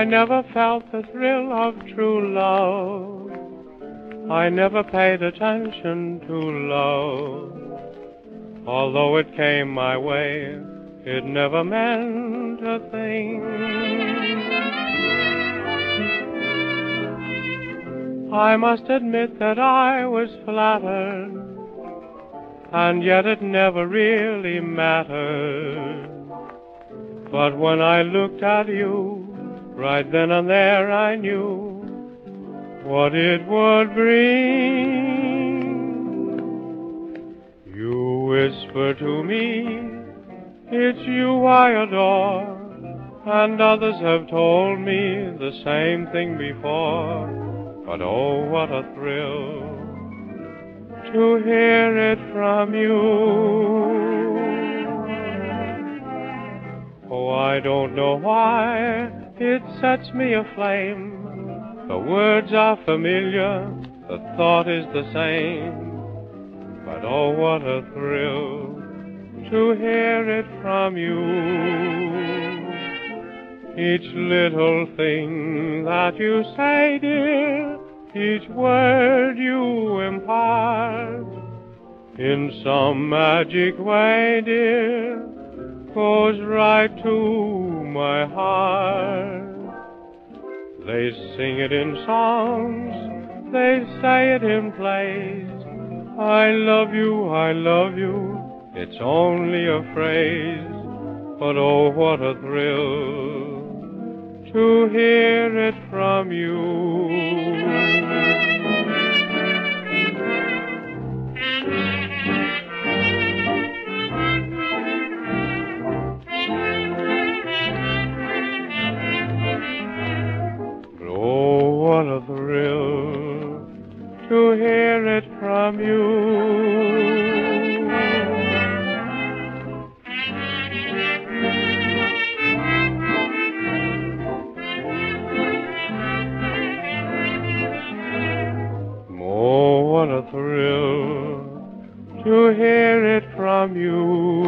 I never felt the thrill of true love. I never paid attention to love. Although it came my way, it never meant a thing. I must admit that I was flattered, and yet it never really mattered. But when I looked at you, right then and there I knew what it would bring. You whisper to me, it's you I adore, and others have told me the same thing before. But oh, what a thrill to hear it from you. Oh, I don't know why it sets me aflame. The words are familiar, the thought is the same. But oh, what a thrill to hear it from you. Each little thing that you say, dear, each word you impart, in some magic way, dear, goes right to my heart. They sing it in songs, they say it in plays. I love you, it's only a phrase. But oh, what a thrill to hear it from you. What a thrill to hear it from you. Oh, what a thrill to hear it from you.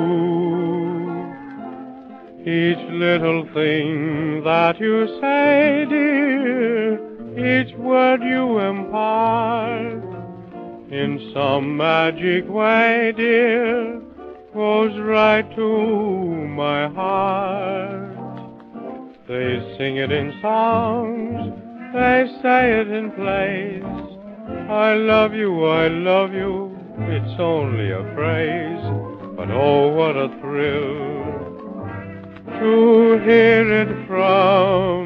Each little thing that you say, dear, each word you impart, in some magic way, dear, goes right to my heart. They sing it in songs, they say it in plays. I love you, it's only a phrase. But oh, what a thrill to hear it from